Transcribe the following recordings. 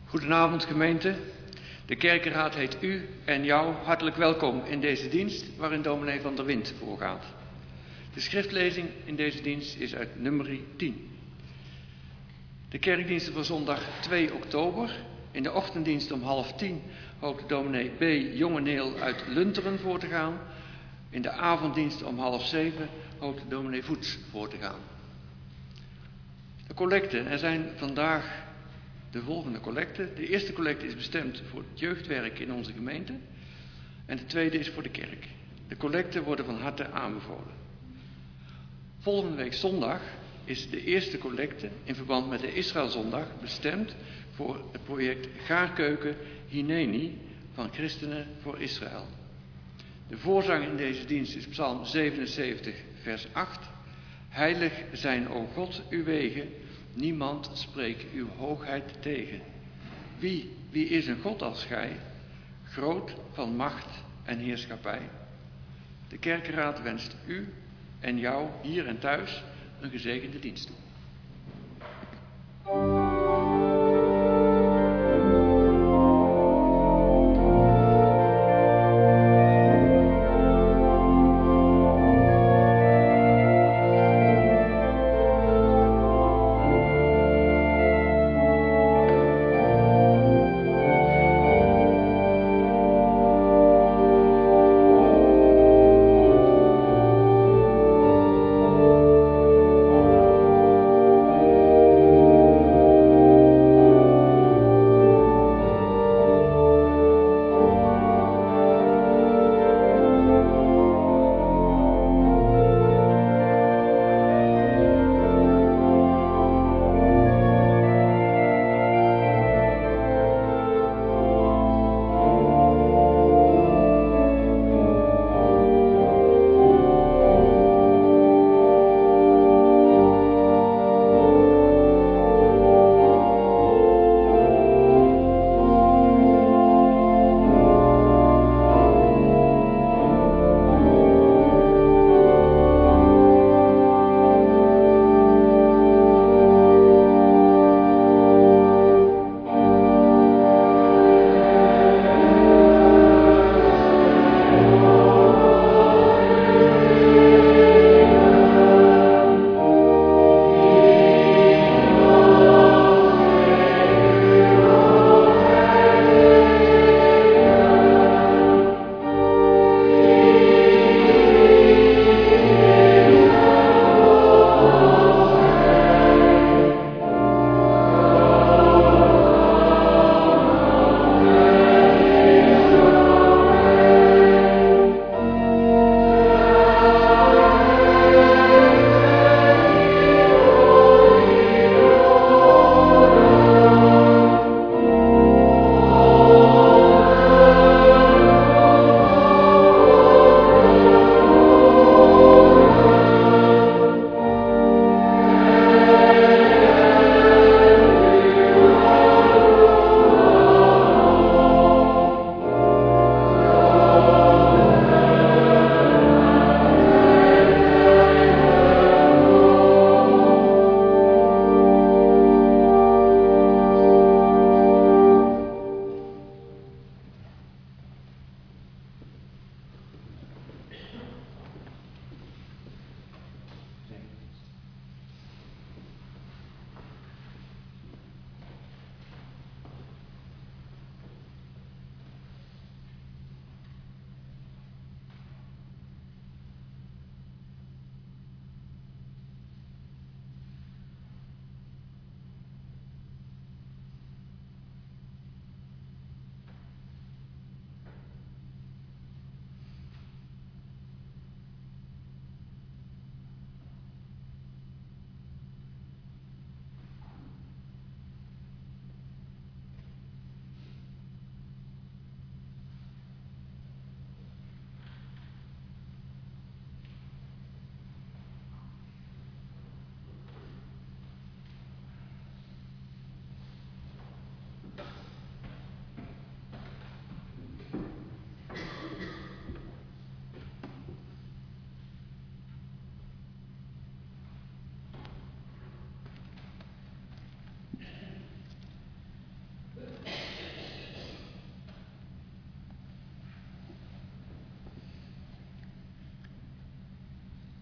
Goedenavond gemeente. De kerkenraad heet u en jou hartelijk welkom in deze dienst waarin dominee Van der Wind voorgaat. De schriftlezing in deze dienst is uit nummer 10. De kerkdiensten voor zondag 2 oktober. In de ochtenddienst om 9:30 hoopt dominee B. Jongeneel uit Lunteren voor te gaan. In de avonddienst om 6:30 hoopt dominee Voets voor te gaan. De collecten. Er zijn vandaag de volgende collecten. De eerste collecte is bestemd voor het jeugdwerk in onze gemeente. En de tweede is voor de kerk. De collecten worden van harte aanbevolen. Volgende week zondag is de eerste collecte in verband met de Israëlzondag bestemd voor het project Gaarkeuken Hineni van Christenen voor Israël. De voorzang in deze dienst is Psalm 77 vers 8. Heilig zijn, o God, uw wegen, niemand spreekt uw hoogheid tegen. Wie is een God als gij, groot van macht en heerschappij? De kerkenraad wenst u en jou hier en thuis een gezegende dienst toe.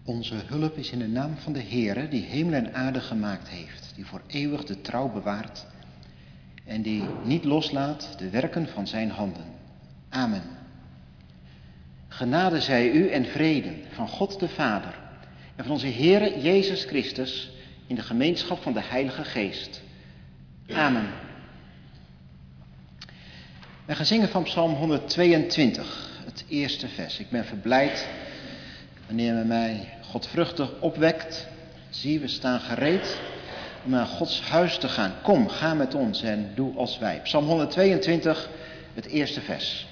Onze hulp is in de naam van de Heere, die hemel en aarde gemaakt heeft, die voor eeuwig de trouw bewaart en die niet loslaat de werken van zijn handen. Amen. Genade zij u en vrede van God de Vader en van onze Heere Jezus Christus in de gemeenschap van de Heilige Geest. Amen. Wij gaan zingen van Psalm 122, het eerste vers. Ik ben verblijd wanneer men mij godvruchtig opwekt. Zie, we staan gereed om naar Gods huis te gaan. Kom, ga met ons en doe als wij. Psalm 122, het eerste vers.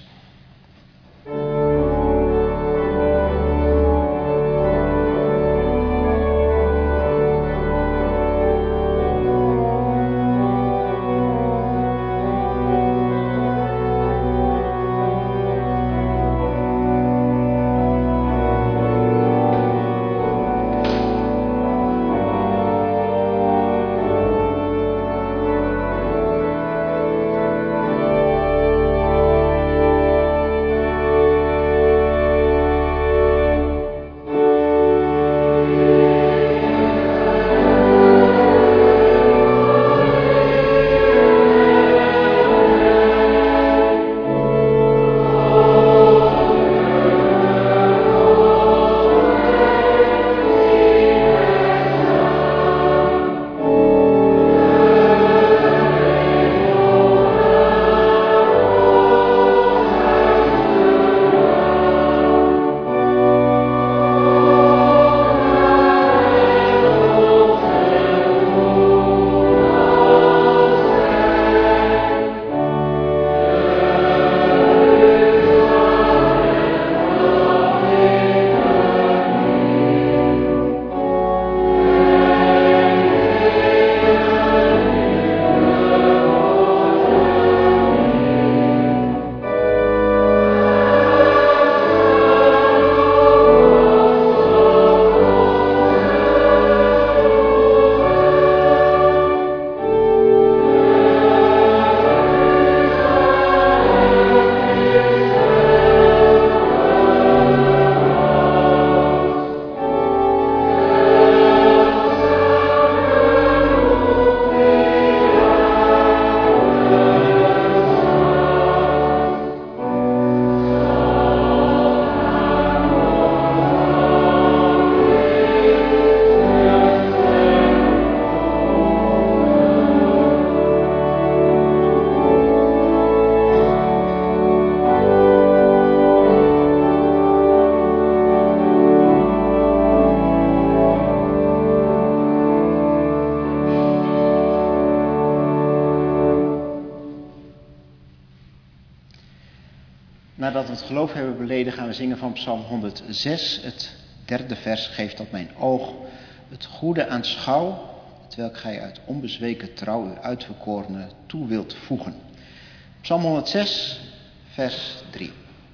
Nadat we het geloof hebben beleden, gaan we zingen van Psalm 106. Het derde vers geeft dat mijn oog het goede aanschouw, terwijl gij uit onbezweken trouw uw uitverkorene toe wilt voegen. Psalm 106, vers 3.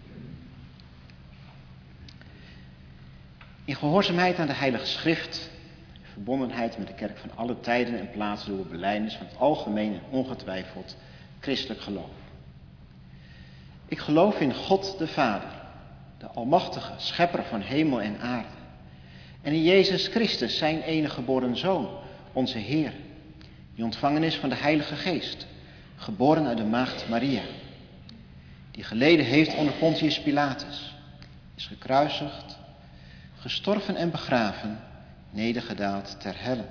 In gehoorzaamheid aan de Heilige Schrift, verbondenheid met de kerk van alle tijden en plaatsen door belijdenis van het algemeen en ongetwijfeld christelijk geloof. Ik geloof in God de Vader, de almachtige schepper van hemel en aarde. En in Jezus Christus, zijn enige geboren Zoon, onze Heer, die ontvangen is van de Heilige Geest, geboren uit de maagd Maria, die geleden heeft onder Pontius Pilatus, is gekruisigd, gestorven en begraven, nedergedaald ter helle.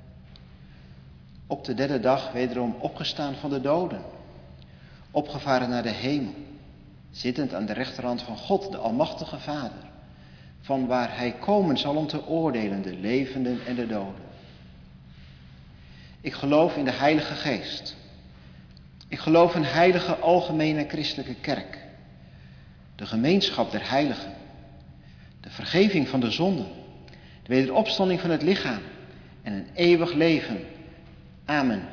Op de derde dag wederom opgestaan van de doden, opgevaren naar de hemel, zittend aan de rechterhand van God, de almachtige Vader, van waar hij komen zal om te oordelen de levenden en de doden. Ik geloof in de Heilige Geest. Ik geloof in heilige algemene christelijke kerk, de gemeenschap der heiligen, de vergeving van de zonden, de wederopstanding van het lichaam en een eeuwig leven. Amen.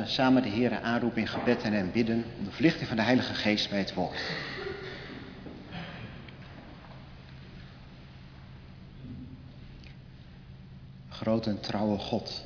samen de Heere aanroepen in gebed en hem bidden om de verlichting van de Heilige Geest bij het woord. Grote en trouwe God,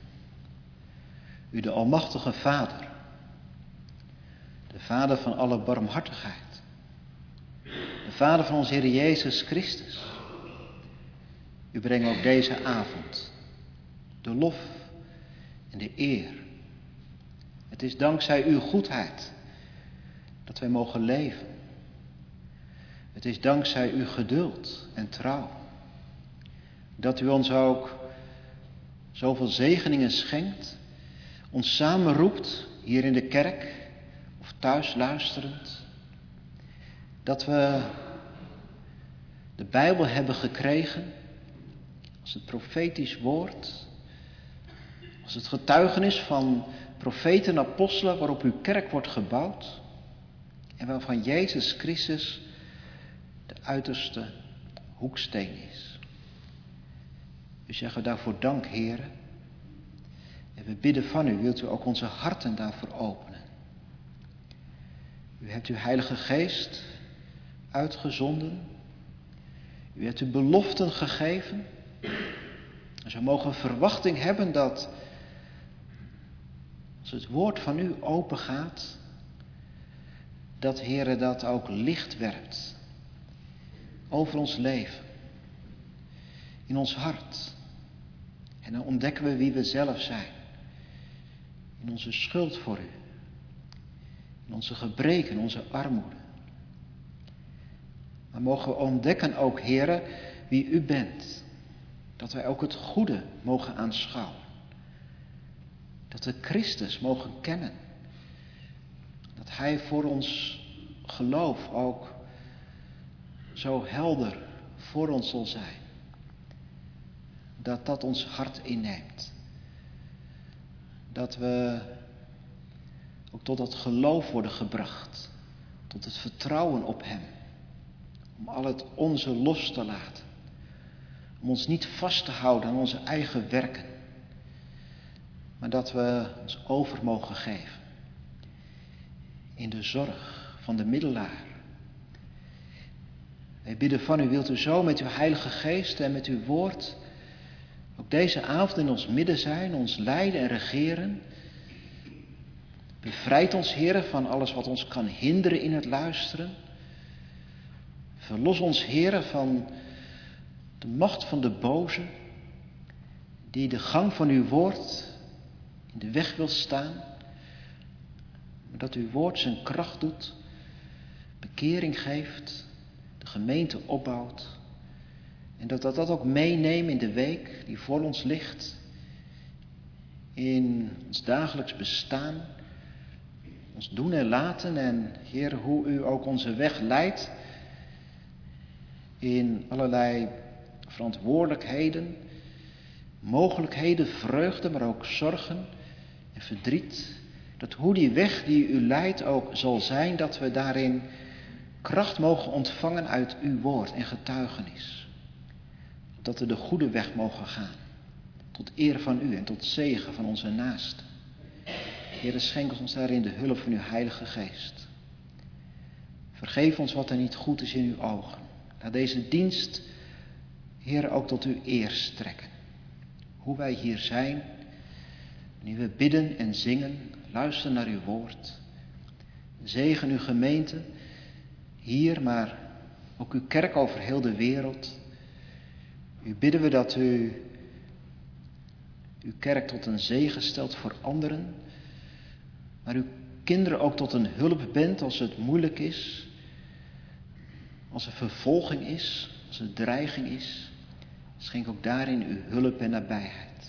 u de almachtige Vader, de Vader van alle barmhartigheid, de Vader van onze Heer Jezus Christus. U brengt ook deze avond de lof en de eer. Het is dankzij uw goedheid dat wij mogen leven. Het is dankzij uw geduld en trouw dat u ons ook zoveel zegeningen schenkt, ons samenroept hier in de kerk of thuis luisterend, dat we de Bijbel hebben gekregen als het profetisch woord, als het getuigenis van profeten en apostelen waarop uw kerk wordt gebouwd en waarvan Jezus Christus de uiterste hoeksteen is. U zeggen daarvoor dank, Heere. En we bidden van u, wilt u ook onze harten daarvoor openen. U hebt uw Heilige Geest uitgezonden. U hebt uw beloften gegeven. En zo mogen we verwachting hebben dat als het woord van u open gaat, dat Heere dat ook licht werpt over ons leven, in ons hart. En dan ontdekken we wie we zelf zijn. In onze schuld voor u. In onze gebreken, in onze armoede. Maar mogen we ontdekken ook, Heere, wie u bent. Dat wij ook het goede mogen aanschouwen. Dat we Christus mogen kennen. Dat hij voor ons geloof ook zo helder voor ons zal zijn. Dat ons hart inneemt. Dat we ook tot dat geloof worden gebracht. Tot het vertrouwen op hem. Om al het onze los te laten. Om ons niet vast te houden aan onze eigen werken. Maar dat we ons over mogen geven. In de zorg van de middelaar. Wij bidden van u, wilt u zo met uw Heilige Geest en met uw woord ook deze avond in ons midden zijn, ons leiden en regeren. Bevrijd ons, Heere, van alles wat ons kan hinderen in het luisteren. Verlos ons, Heere, van de macht van de boze, die de gang van uw woord in de weg wil staan. Maar dat uw woord zijn kracht doet, bekering geeft, de gemeente opbouwt. En dat ook meenemen in de week die voor ons ligt. In ons dagelijks bestaan. Ons doen en laten. En Heer, hoe u ook onze weg leidt. In allerlei verantwoordelijkheden. Mogelijkheden, vreugde, maar ook zorgen en verdriet. Dat hoe die weg die u leidt ook zal zijn. Dat we daarin kracht mogen ontvangen uit uw woord en getuigenis. Dat we de goede weg mogen gaan. Tot eer van u en tot zegen van onze naasten. Heere, schenk ons daarin de hulp van uw Heilige Geest. Vergeef ons wat er niet goed is in uw ogen. Laat deze dienst, Heere, ook tot uw eer strekken. Hoe wij hier zijn, nu we bidden en zingen, luisteren naar uw woord. Zegen uw gemeente, hier, maar ook uw kerk over heel de wereld. U bidden we dat u uw kerk tot een zegen stelt voor anderen. Maar uw kinderen ook tot een hulp bent als het moeilijk is. Als er vervolging is, als er dreiging is. Schenk ook daarin uw hulp en nabijheid.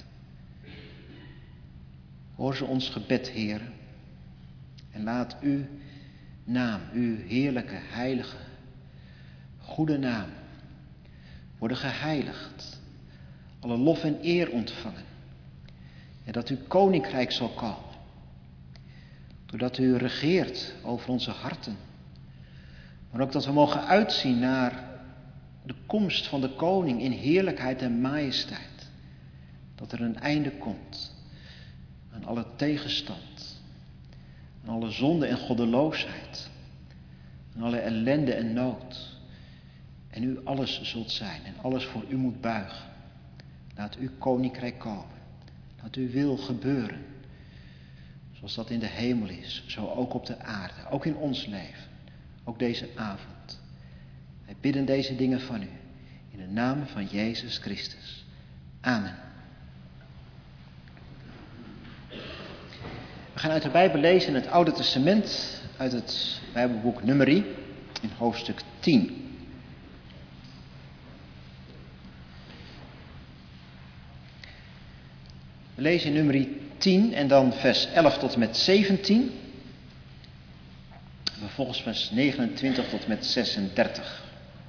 Hoor ze ons gebed, Heer. En laat uw naam, uw heerlijke, heilige, goede naam worden geheiligd. Alle lof en eer ontvangen. En dat uw koninkrijk zal komen. Doordat u regeert over onze harten. Maar ook dat we mogen uitzien naar de komst van de koning in heerlijkheid en majesteit. Dat er een einde komt aan alle tegenstand, aan alle zonde en goddeloosheid, aan alle ellende en nood. En u alles zult zijn en alles voor u moet buigen. Laat uw koninkrijk komen. Laat uw wil gebeuren. Zoals dat in de hemel is, zo ook op de aarde, ook in ons leven, ook deze avond. Wij bidden deze dingen van u, in de naam van Jezus Christus. Amen. We gaan uit de Bijbel lezen in het Oude Testament, uit het Bijbelboek Numeri, in hoofdstuk 10. We lezen in Numeri 10 en dan vers 11 tot en met 17. En vervolgens vers 29 tot en met 36.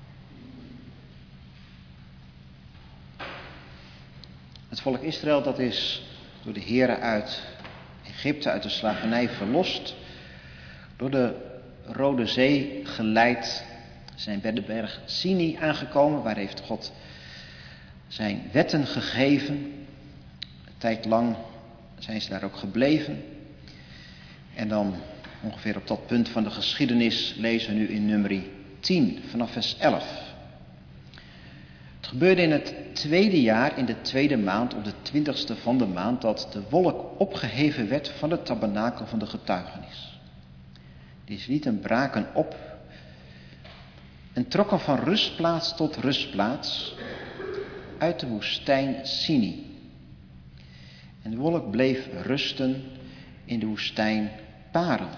Het volk Israël, dat is door de Heere uit Egypte, uit de slavernij verlost. Door de Rode Zee geleid. Ze zijn bij de berg Sinai aangekomen. Waar heeft God zijn wetten gegeven. Een tijd lang zijn ze daar ook gebleven. En dan ongeveer op dat punt van de geschiedenis lezen we nu in Numeri 10 vanaf vers 11. Het gebeurde in het 2e jaar, in de 2e maand, op de 20ste van de maand, dat de wolk opgeheven werd van het tabernakel van de getuigenis. De Israëlieten braken op en trokken van rustplaats tot rustplaats uit de woestijn Sinai. En de wolk bleef rusten in de woestijn Paren.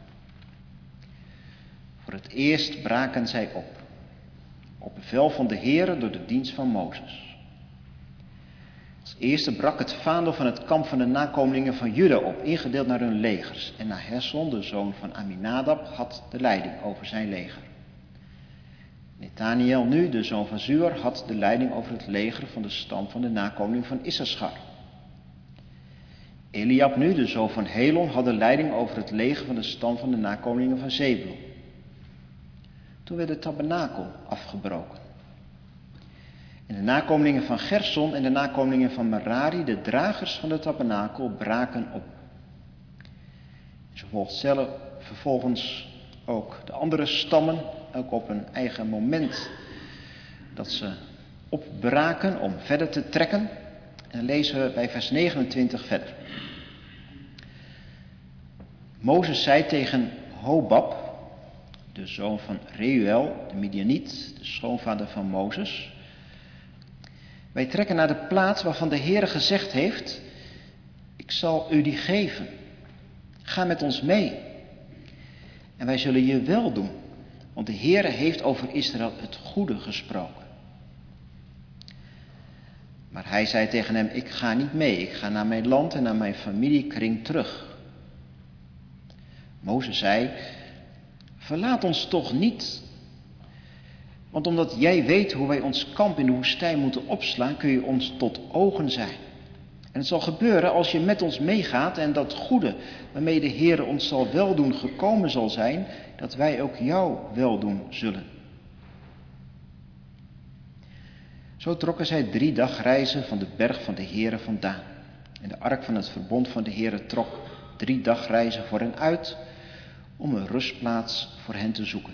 Voor het eerst braken zij op bevel van de Heere door de dienst van Mozes. Als eerste brak het vaandel van het kamp van de nakomelingen van Juda op, ingedeeld naar hun legers. En Nahesson, de zoon van Aminadab, had de leiding over zijn leger. Netaniel nu, de zoon van Zuur, had de leiding over het leger van de stam van de nakomeling van Issachar. Eliab nu, de zoon van Helon, had de leiding over het leger van de stam van de nakomelingen van Zebulon. Toen werd de tabernakel afgebroken. En de nakomelingen van Gerson en de nakomelingen van Merari, de dragers van de tabernakel, braken op. En zo volgt vervolgens ook de andere stammen, ook op een eigen moment dat ze opbraken om verder te trekken. En dan lezen we bij vers 29 verder. Mozes zei tegen Hobab, de zoon van Reuel, de Midianiet, de schoonvader van Mozes: wij trekken naar de plaats waarvan de Heere gezegd heeft: ik zal u die geven. Ga met ons mee. En wij zullen je wel doen, want de Heere heeft over Israël het goede gesproken. Maar hij zei tegen hem: ik ga niet mee, ik ga naar mijn land en naar mijn familiekring terug. Mozes zei: verlaat ons toch niet. Want omdat jij weet hoe wij ons kamp in de woestijn moeten opslaan, kun je ons tot ogen zijn. En het zal gebeuren als je met ons meegaat en dat goede waarmee de Heere ons zal weldoen gekomen zal zijn, dat wij ook jou weldoen zullen. Zo trokken zij 3 dagreizen van de berg van de Heere vandaan. En de ark van het verbond van de Heere trok 3 dagreizen voor hen uit, om een rustplaats voor hen te zoeken.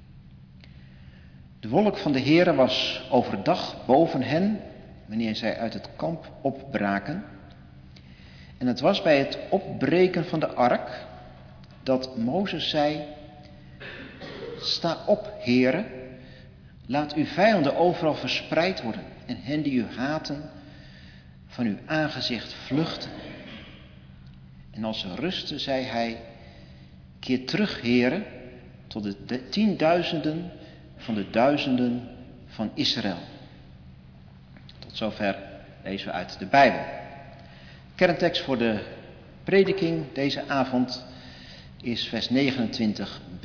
De wolk van de Heere was overdag boven hen, wanneer zij uit het kamp opbraken. En het was bij het opbreken van de ark dat Mozes zei: sta op, Heere, laat uw vijanden overal verspreid worden en hen die u haten van uw aangezicht vluchten. En als ze rusten, zei hij: keer terug, Heere, tot de 10.000 van de duizenden van Israël. Tot zover lezen we uit de Bijbel. Kerntekst voor de prediking deze avond is vers 29b.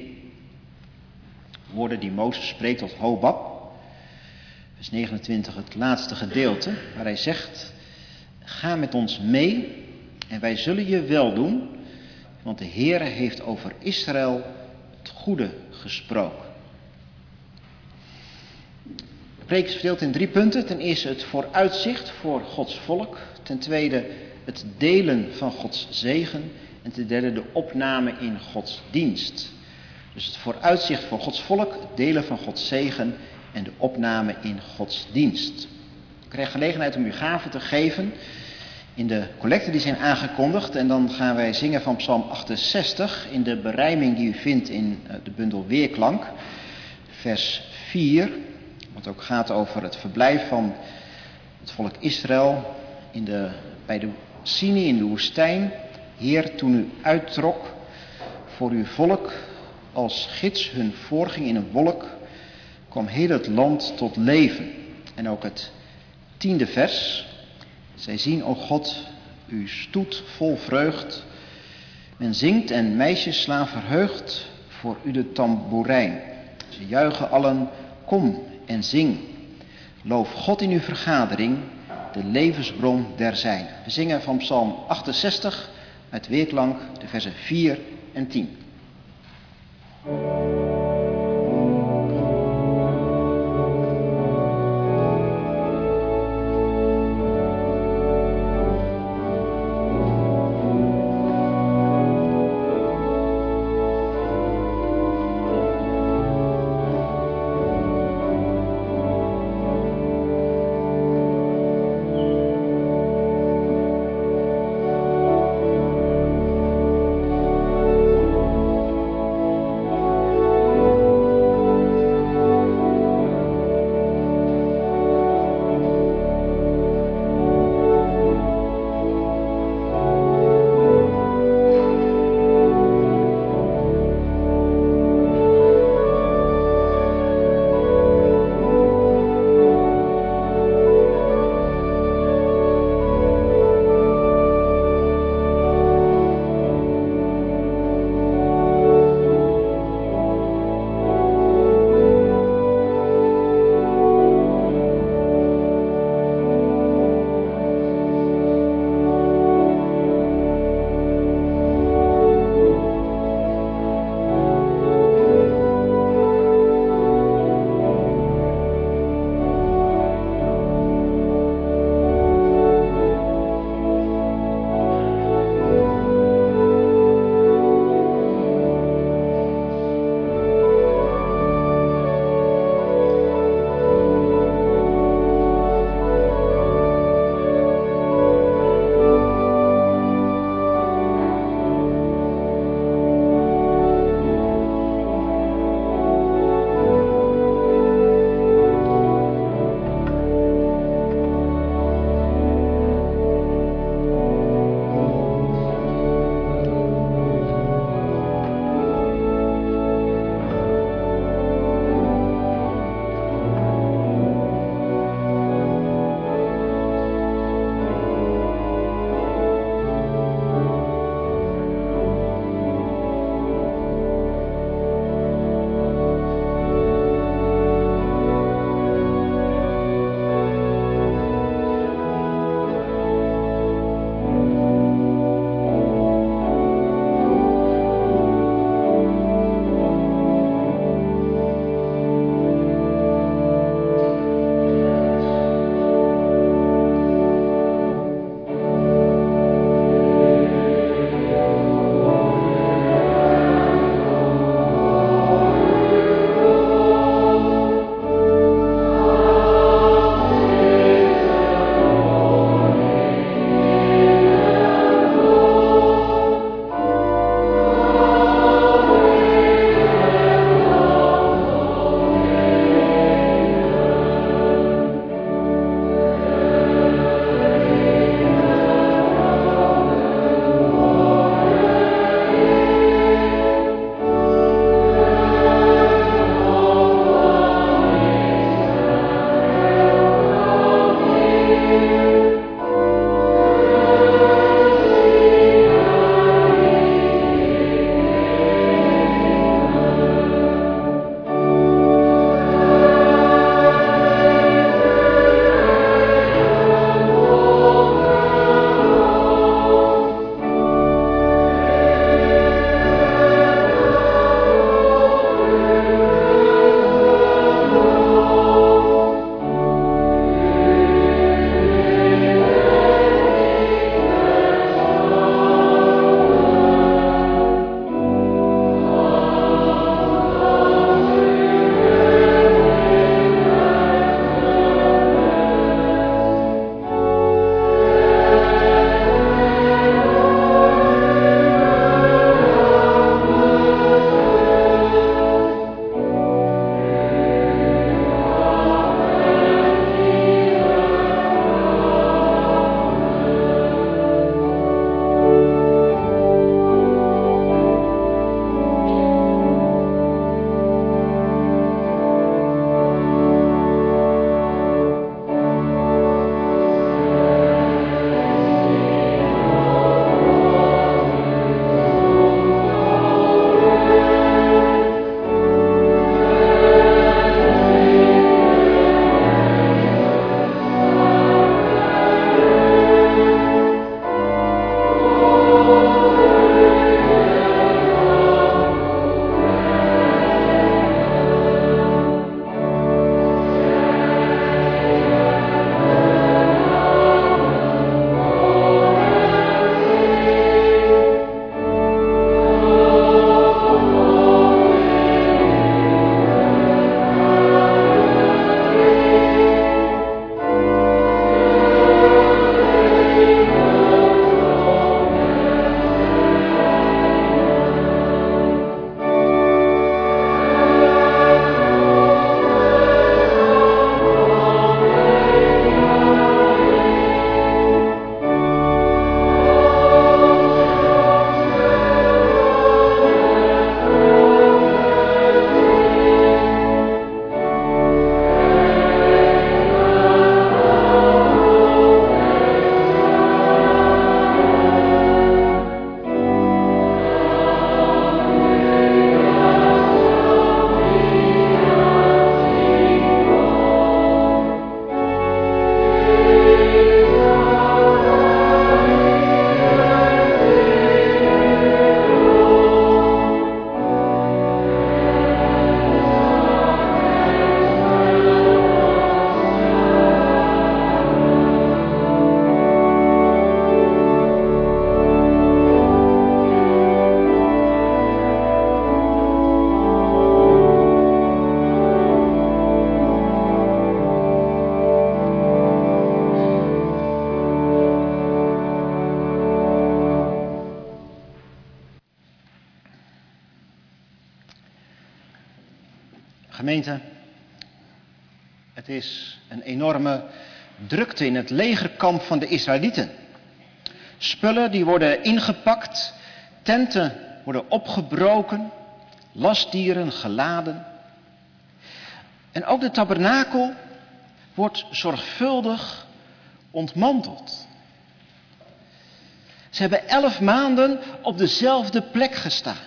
Woorden die Mozes spreekt tot Hobab. Vers 29, het laatste gedeelte, waar hij zegt: ga met ons mee en wij zullen je wel doen, want de Heere heeft over Israël het goede gesproken. De preek is verdeeld in 3 punten. Ten eerste het vooruitzicht voor Gods volk. Ten tweede het delen van Gods zegen. En ten derde de opname in Gods dienst. Dus het vooruitzicht voor Gods volk, het delen van Gods zegen en de opname in Gods dienst. Ik krijg gelegenheid om u gaven te geven in de collecten die zijn aangekondigd. En dan gaan wij zingen van Psalm 68 in de berijming die u vindt in de bundel Weerklank. Vers 4, wat ook gaat over het verblijf van het volk Israël bij de Sini in de woestijn. Heer, toen u uittrok voor uw volk, als gids hun voorging in een wolk, kwam heel het land tot leven. En ook het 10e vers. Zij zien, o God, uw stoet vol vreugd. Men zingt en meisjes slaan verheugd voor u de tamboerijn. Ze juichen allen, kom en zing. Loof God in uw vergadering, de levensbron der zijnen. We zingen van Psalm 68 uit Weerklank, de versen 4 en 10. Gemeente, het is een enorme drukte in het legerkamp van de Israëlieten. Spullen die worden ingepakt, tenten worden opgebroken, lastdieren geladen. En ook de tabernakel wordt zorgvuldig ontmanteld. Ze hebben 11 maanden op dezelfde plek gestaan.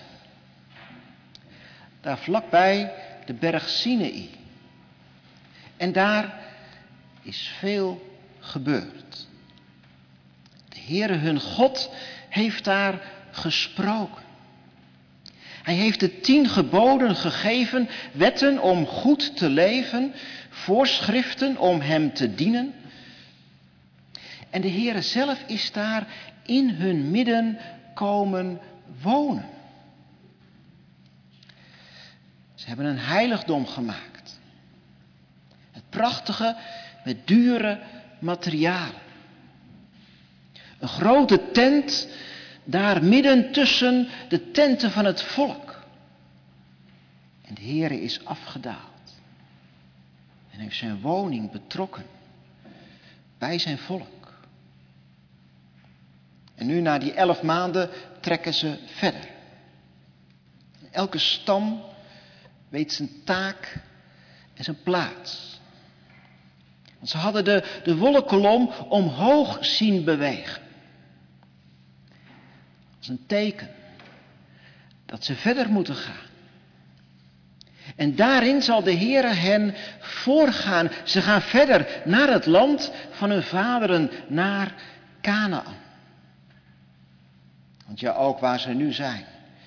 Daar vlakbij de berg Sinaï. En daar is veel gebeurd. De Heere hun God heeft daar gesproken. Hij heeft de 10 geboden gegeven, wetten om goed te leven, voorschriften om hem te dienen. En de Heere zelf is daar in hun midden komen wonen. Ze hebben een heiligdom gemaakt. Het prachtige met dure materialen. Een grote tent daar midden tussen de tenten van het volk. En de Heere is afgedaald. En heeft zijn woning betrokken bij zijn volk. En nu na die 11 maanden trekken ze verder. Elke stam weet zijn taak en zijn plaats. Want ze hadden de wolkenkolom omhoog zien bewegen. Als een teken dat ze verder moeten gaan. En daarin zal de Heere hen voorgaan. Ze gaan verder naar het land van hun vaderen, naar Kanaan. Want ja, ook waar ze nu zijn.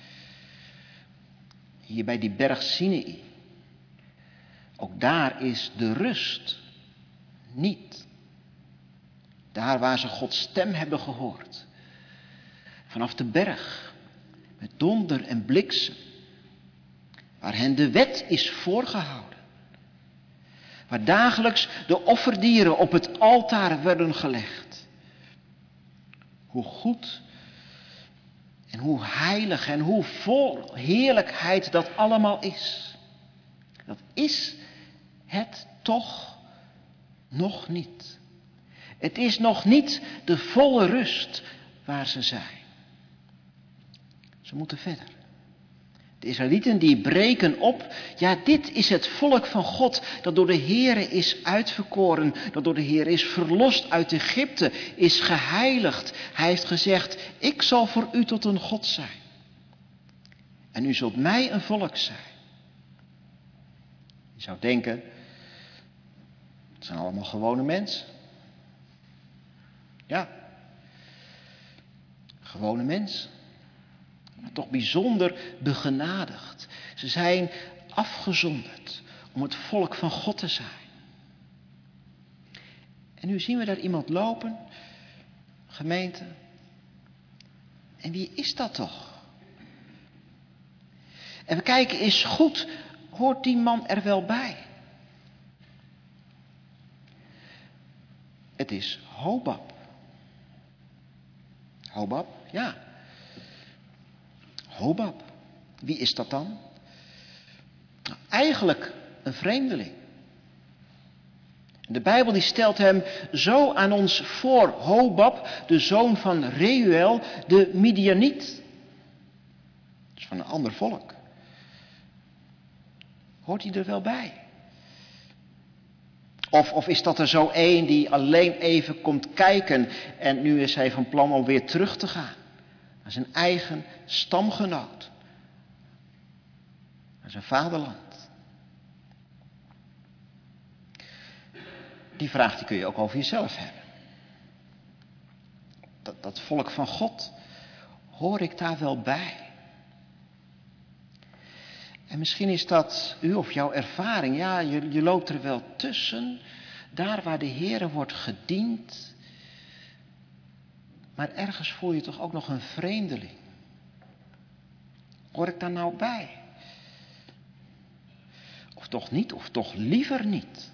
Hier bij die berg Sinaï. Ook daar is de rust niet. Daar waar ze Gods stem hebben gehoord. Vanaf de berg. Met donder en bliksem. Waar hen de wet is voorgehouden. Waar dagelijks de offerdieren op het altaar werden gelegd. Hoe goed en hoe heilig en hoe vol heerlijkheid dat allemaal is. Dat is het toch nog niet. Het is nog niet de volle rust waar ze zijn. Ze moeten verder. De Israëlieten die breken op. Ja, dit is het volk van God dat door de Heere is uitverkoren. Dat door de Heere is verlost uit Egypte. Is geheiligd. Hij heeft gezegd, ik zal voor u tot een God zijn. En u zult mij een volk zijn. Je zou denken, het zijn allemaal gewone mensen. Ja, gewone mensen. Maar toch bijzonder begenadigd. Ze zijn afgezonderd om het volk van God te zijn. En nu zien we daar iemand lopen, gemeente. En wie is dat toch? En we kijken eens goed, hoort die man er wel bij? Het is Hobab. Hobab, ja. Hobab. Wie is dat dan? Nou, eigenlijk een vreemdeling. De Bijbel die stelt hem zo aan ons voor. Hobab, de zoon van Reuel, de Midianiet. Dus van een ander volk. Hoort hij er wel bij? Of is dat er zo één die alleen even komt kijken en nu is hij van plan om weer terug te gaan? Naar zijn eigen stamgenoot. Naar zijn vaderland. Die vraag die kun je ook over jezelf hebben. Dat volk van God, hoor ik daar wel bij? En misschien is dat u of jouw ervaring. Ja, je loopt er wel tussen. Daar waar de Heere wordt gediend. Maar ergens voel je toch ook nog een vreemdeling. Hoor ik daar nou bij? Of toch niet, of toch liever niet.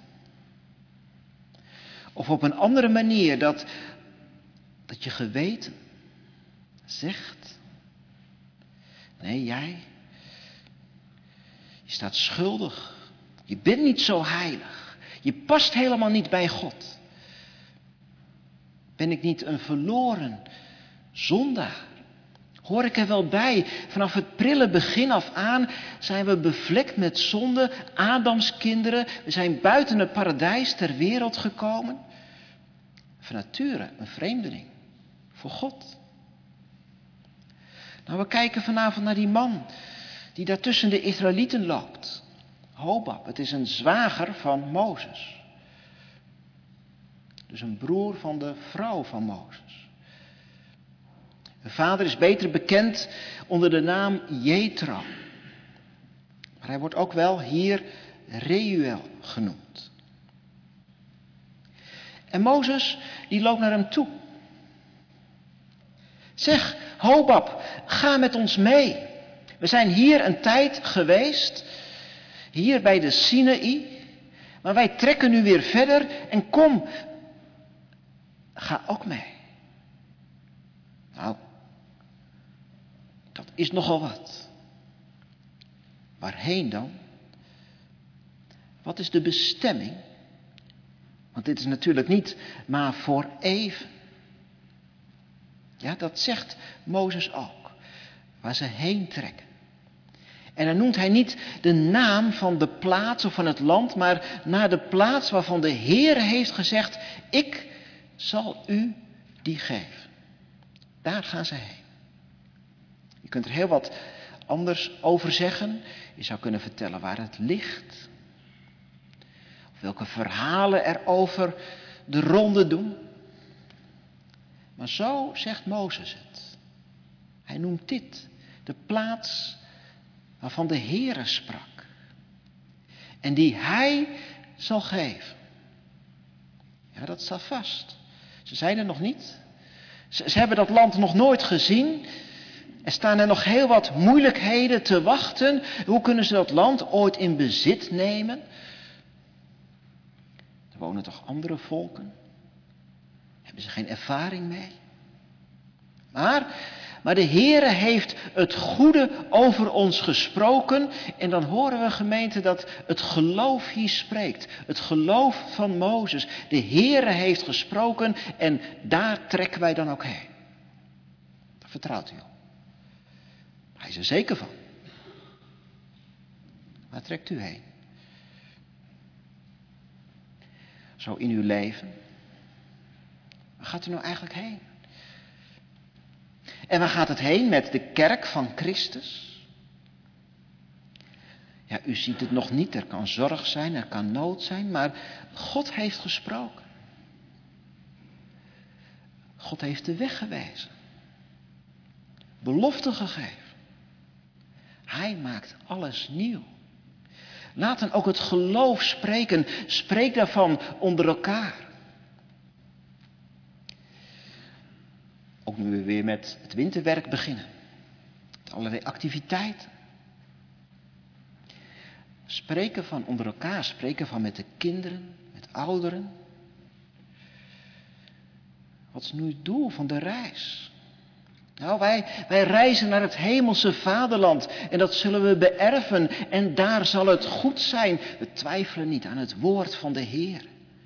Of op een andere manier dat je geweten zegt. Nee, jij. Je staat schuldig Je bent niet zo heilig. Je past helemaal niet bij God. Ben ik niet een verloren zondaar? Hoor ik er wel bij? Vanaf het prille begin af aan zijn we bevlekt met zonde, Adams kinderen. We zijn buiten het paradijs ter wereld gekomen. Van nature een vreemdeling voor God. Nou, we kijken vanavond naar die man die daar tussen de Israëlieten loopt. Hobab, het is een zwager van Mozes. Dus een broer van de vrouw van Mozes. De vader is beter bekend onder de naam Jethro. Maar hij wordt ook wel hier Reuel genoemd. En Mozes, die loopt naar hem toe. Zeg, Hobab, ga met ons mee. We zijn hier een tijd geweest, hier bij de Sinaï. Maar wij trekken nu weer verder en kom, ga ook mee. Nou, dat is nogal wat. Waarheen dan? Wat is de bestemming? Want dit is natuurlijk niet maar voor even. Ja, dat zegt Mozes ook. Waar ze heen trekken. En dan noemt hij niet de naam van de plaats of van het land, maar naar de plaats waarvan de Heer heeft gezegd, ik zal u die geven. Daar gaan ze heen. Je kunt er heel wat anders over zeggen. Je zou kunnen vertellen waar het ligt. Of welke verhalen er over de ronde doen. Maar zo zegt Mozes het. Hij noemt dit de plaats waarvan de Heere sprak. En die hij zal geven. Ja, dat staat vast. Ze zijn er nog niet. Ze hebben dat land nog nooit gezien. Er staan er nog heel wat moeilijkheden te wachten. Hoe kunnen ze dat land ooit in bezit nemen? Er wonen toch andere volken? Hebben ze geen ervaring mee? Maar de Heere heeft het goede over ons gesproken. En dan horen we, gemeente, dat het geloof hier spreekt. Het geloof van Mozes. De Heere heeft gesproken en daar trekken wij dan ook heen. Daar vertrouwt u op. Hij is er zeker van. Waar trekt u heen? Zo in uw leven. Waar gaat u nou eigenlijk heen? En waar gaat het heen met de kerk van Christus? Ja, u ziet het nog niet. Er kan zorg zijn, er kan nood zijn. Maar God heeft gesproken. God heeft de weg gewezen. Belofte gegeven. Hij maakt alles nieuw. Laat dan ook het geloof spreken. Spreek daarvan onder elkaar. Ook nu we weer met het winterwerk beginnen. Met allerlei activiteiten. Spreken van onder elkaar. Spreken van met de kinderen, met ouderen. Wat is nu het doel van de reis? Nou, wij reizen naar het hemelse vaderland. En dat zullen we beërven. En daar zal het goed zijn. We twijfelen niet aan het woord van de Heer.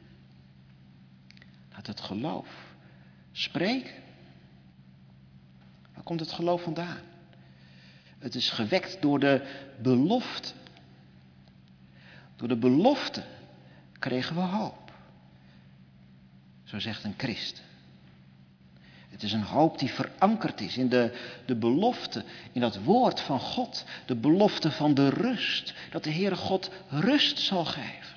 Laat het geloof spreken. Waar komt het geloof vandaan? Het is gewekt door de belofte. Door de belofte kregen we hoop. Zo zegt een christen. Het is een hoop die verankerd is in de belofte, in dat woord van God. De belofte van de rust. Dat de Heere God rust zal geven.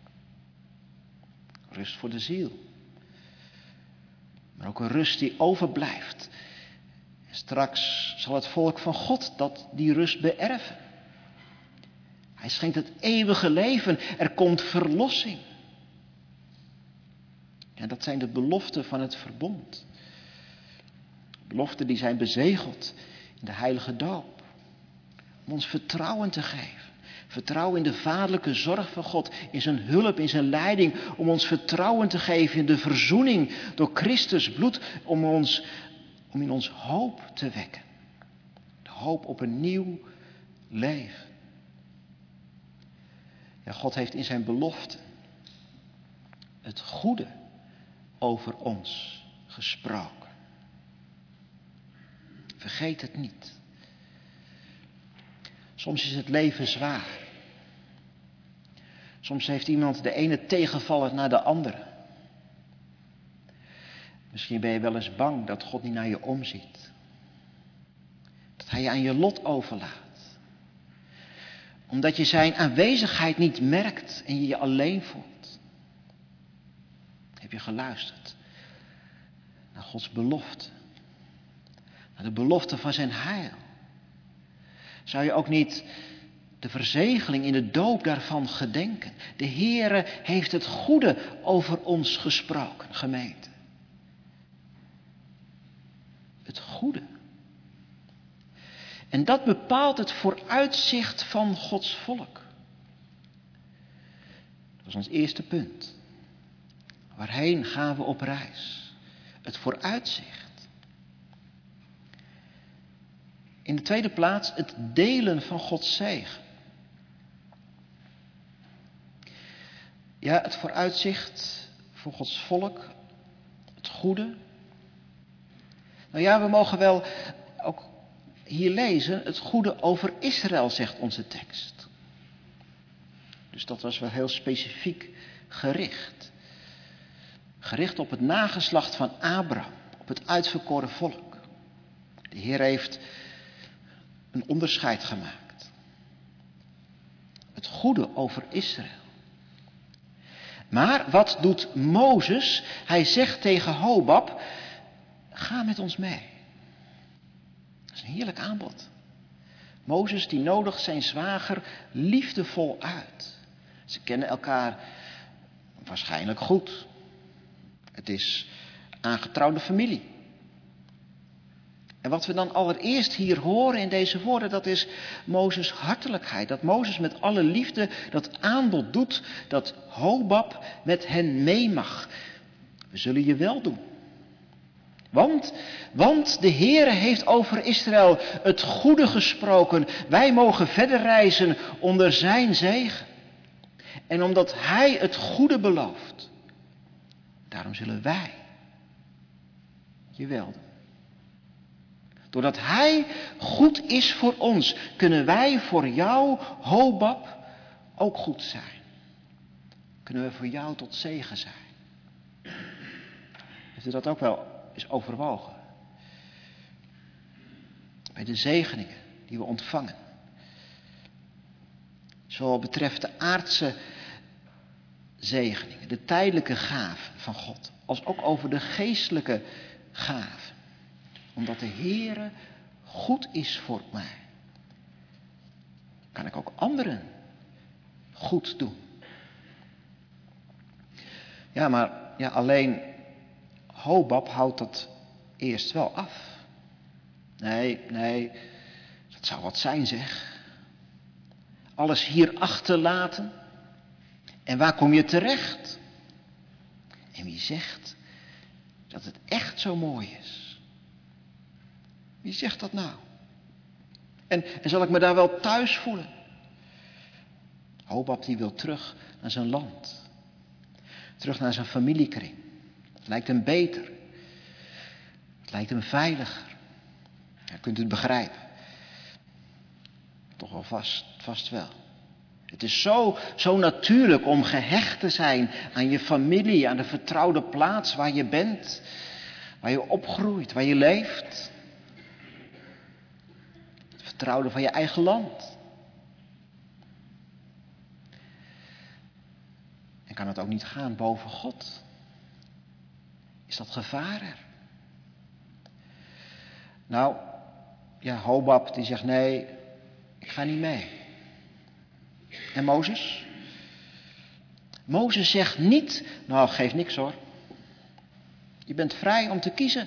Rust voor de ziel. Maar ook een rust die overblijft. En straks zal het volk van God die rust beërven. Hij schenkt het eeuwige leven. Er komt verlossing. En dat zijn de beloften van het verbond. Beloften die zijn bezegeld in de heilige doop. Om ons vertrouwen te geven. Vertrouwen in de vaderlijke zorg van God. In zijn hulp, in zijn leiding. Om ons vertrouwen te geven in de verzoening door Christus bloed. Om in ons hoop te wekken. De hoop op een nieuw leven. Ja, Ja, God heeft in zijn belofte het goede over ons gesproken. Vergeet het niet. Soms is het leven zwaar. Soms heeft iemand de ene tegenvaller na de andere. Misschien ben je wel eens bang dat God niet naar je omziet. Dat hij je aan je lot overlaat. Omdat je zijn aanwezigheid niet merkt en je je alleen voelt. Heb je geluisterd naar Gods belofte? Naar de belofte van zijn heil? Zou je ook niet de verzegeling in de doop daarvan gedenken? De Heere heeft het goede over ons gesproken, gemeente. Het goede. En dat bepaalt het vooruitzicht van Gods volk. Dat was ons eerste punt. Waarheen gaan we op reis? Het vooruitzicht. In de tweede plaats het delen van Gods zegen. Ja, het vooruitzicht voor Gods volk. Het goede. Nou ja, we mogen wel ook hier lezen het goede over Israël, zegt onze tekst. Dus dat was wel heel specifiek gericht. Gericht op het nageslacht van Abraham, op het uitverkoren volk. De Heer heeft een onderscheid gemaakt. Het goede over Israël. Maar wat doet Mozes? Hij zegt tegen Hobab, ga met ons mee. Dat is een heerlijk aanbod. Mozes die nodigt zijn zwager liefdevol uit. Ze kennen elkaar waarschijnlijk goed. Het is aangetrouwde familie. En wat we dan allereerst hier horen in deze woorden, dat is Mozes' hartelijkheid. Dat Mozes met alle liefde dat aanbod doet, dat Hobab met hen mee mag. We zullen je wel doen. Want de Heere heeft over Israël het goede gesproken. Wij mogen verder reizen onder zijn zegen. En omdat hij het goede belooft, daarom zullen wij je wel doen. Doordat hij goed is voor ons, kunnen wij voor jou, Hobab, ook goed zijn. Kunnen we voor jou tot zegen zijn. Heeft u dat ook wel eens overwogen? Bij de zegeningen die we ontvangen. Zo betreft de aardse zegeningen, de tijdelijke gaven van God. Als ook over de geestelijke gaven. Omdat de Heere goed is voor mij. Kan ik ook anderen goed doen. Ja, maar alleen Hobab houdt dat eerst wel af. Nee, dat zou wat zijn zeg. Alles hier achterlaten. En waar kom je terecht? En wie zegt dat het echt zo mooi is? Wie zegt dat nou? En zal ik me daar wel thuis voelen? Hobab die wil terug naar zijn land. Terug naar zijn familiekring. Het lijkt hem beter. Het lijkt hem veiliger. Ja, kunt u het begrijpen? Toch wel vast wel. Het is zo natuurlijk om gehecht te zijn aan je familie, aan de vertrouwde plaats waar je bent. Waar je opgroeit, waar je leeft. Het vertrouwde van je eigen land. En kan het ook niet gaan boven God? Is dat gevaar er? Nou, ja, Hobab die zegt nee, ik ga niet mee. En Mozes? Mozes zegt niet, nou geeft niks hoor. Je bent vrij om te kiezen.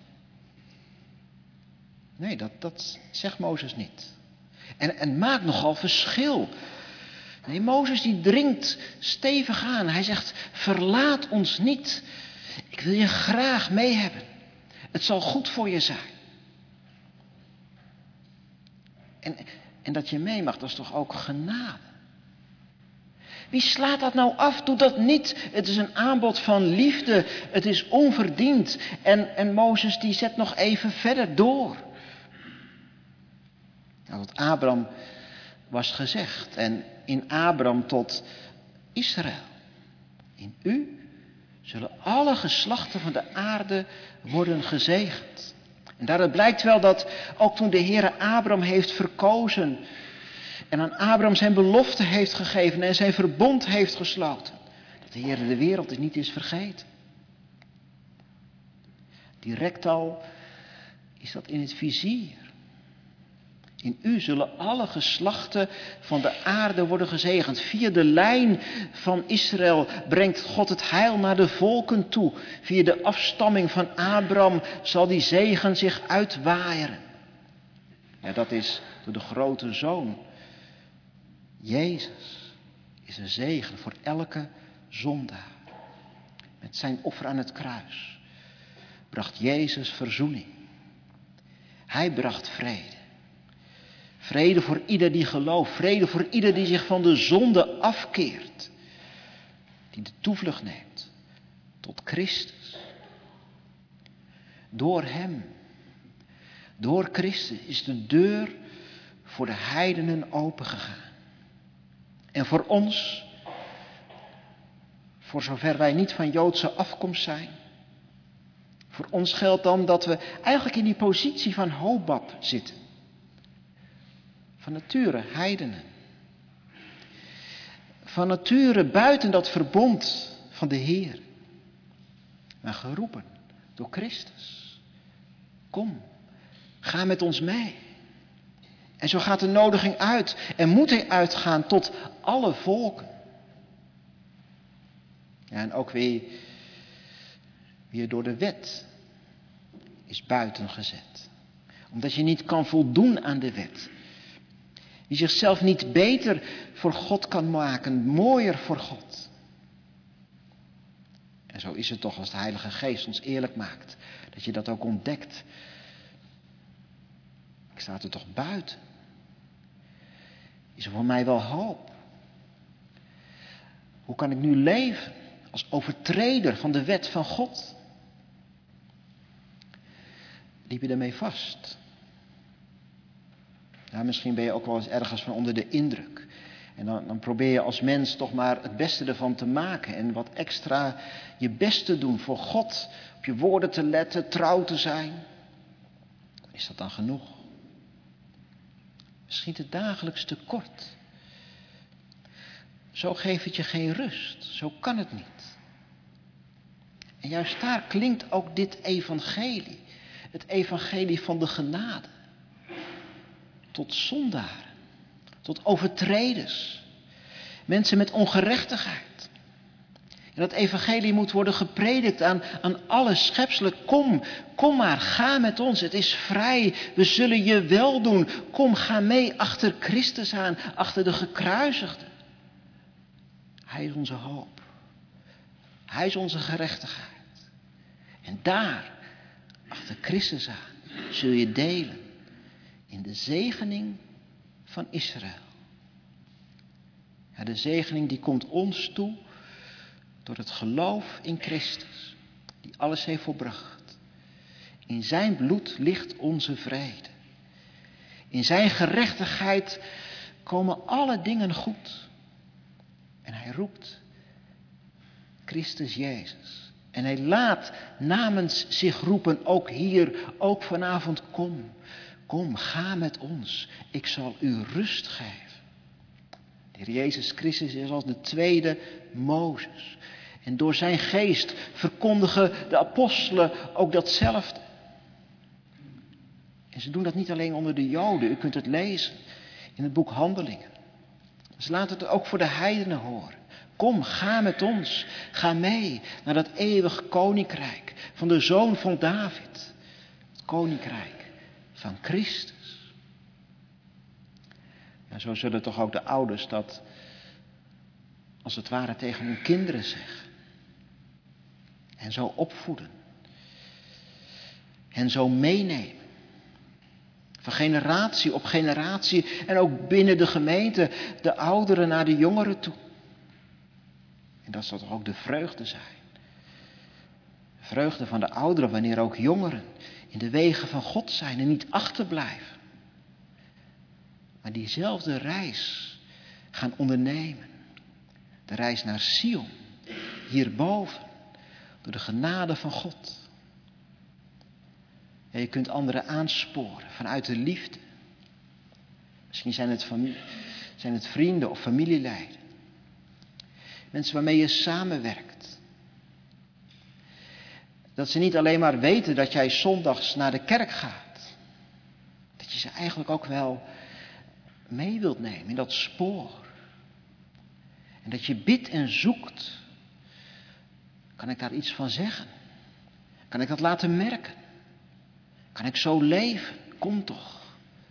Nee, dat zegt Mozes niet. En maakt nogal verschil. Nee, Mozes die dringt stevig aan. Hij zegt, verlaat ons niet. Ik wil je graag mee hebben. Het zal goed voor je zijn. En dat je mee mag, dat is toch ook genade. Wie slaat dat nou af? Doe dat niet. Het is een aanbod van liefde. Het is onverdiend. En Mozes die zet nog even verder door. Nou, tot Abraham was gezegd. En in Abraham tot Israël. In u zullen alle geslachten van de aarde worden gezegend. En daaruit blijkt wel dat ook toen de Heere Abraham heeft verkozen en aan Abraham zijn belofte heeft gegeven en zijn verbond heeft gesloten, dat de Heere de wereld niet is vergeten. Direct al is dat in het vizier. In u zullen alle geslachten van de aarde worden gezegend. Via de lijn van Israël brengt God het heil naar de volken toe. Via de afstamming van Abraham zal die zegen zich uitwaaieren. Ja, dat is door de grote zoon. Jezus is een zegen voor elke zondaar. Met zijn offer aan het kruis bracht Jezus verzoening. Hij bracht vrede. Vrede voor ieder die gelooft. Vrede voor ieder die zich van de zonde afkeert. Die de toevlucht neemt tot Christus. Door hem, door Christus is de deur voor de heidenen opengegaan. En voor ons, voor zover wij niet van Joodse afkomst zijn, voor ons geldt dan dat we eigenlijk in die positie van Hobab zitten. Van nature heidenen. Van nature buiten dat verbond van de Heer. Maar geroepen door Christus. Kom, ga met ons mee. En zo gaat de nodiging uit. En moet hij uitgaan tot alle volken. Ja, en ook wie door de wet is buiten gezet. Omdat je niet kan voldoen aan de wet. Die zichzelf niet beter voor God kan maken, mooier voor God. En zo is het toch als de Heilige Geest ons eerlijk maakt. Dat je dat ook ontdekt. Ik sta er toch buiten. Is er voor mij wel hoop? Hoe kan ik nu leven als overtreder van de wet van God? Liep je daarmee vast? Ja, misschien ben je ook wel eens ergens van onder de indruk. En dan probeer je als mens toch maar het beste ervan te maken. En wat extra je best te doen voor God. Op je woorden te letten, trouw te zijn. Is dat dan genoeg? Schiet het dagelijks tekort. Zo geeft het je geen rust. Zo kan het niet. En juist daar klinkt ook dit evangelie. Het evangelie van de genade. Tot zondaren. Tot overtreders. Mensen met ongerechtigheid. En dat evangelie moet worden gepredikt aan alle schepselen. Kom maar, ga met ons. Het is vrij. We zullen je wel doen. Kom, ga mee achter Christus aan. Achter de gekruisigde. Hij is onze hoop. Hij is onze gerechtigheid. En daar, achter Christus aan, zul je delen in de zegening van Israël. Ja, de zegening die komt ons toe door het geloof in Christus, die alles heeft volbracht. In zijn bloed ligt onze vrede. In zijn gerechtigheid komen alle dingen goed. En hij roept Christus Jezus. En hij laat namens zich roepen, ook hier, ook vanavond, kom, ga met ons. Ik zal u rust geven. De Heer Jezus Christus is als de tweede Mozes. En door zijn geest verkondigen de apostelen ook datzelfde. En ze doen dat niet alleen onder de Joden. U kunt het lezen in het boek Handelingen. Ze laten het ook voor de heidenen horen. Kom, ga met ons. Ga mee naar dat eeuwige koninkrijk van de zoon van David. Het koninkrijk van Christus. En zo zullen toch ook de ouders dat als het ware tegen hun kinderen zeggen. En zo opvoeden. En zo meenemen. Van generatie op generatie en ook binnen de gemeente de ouderen naar de jongeren toe. En dat zal toch ook de vreugde zijn. De vreugde van de ouderen wanneer ook jongeren in de wegen van God zijn en niet achterblijven. Maar diezelfde reis gaan ondernemen. De reis naar Sion, hierboven, door de genade van God. En je kunt anderen aansporen vanuit de liefde. Misschien zijn het vrienden of familieleden. Mensen waarmee je samenwerkt. Dat ze niet alleen maar weten dat jij zondags naar de kerk gaat. Dat je ze eigenlijk ook wel mee wilt nemen in dat spoor. En dat je bidt en zoekt. Kan ik daar iets van zeggen? Kan ik dat laten merken? Kan ik zo leven? Kom toch.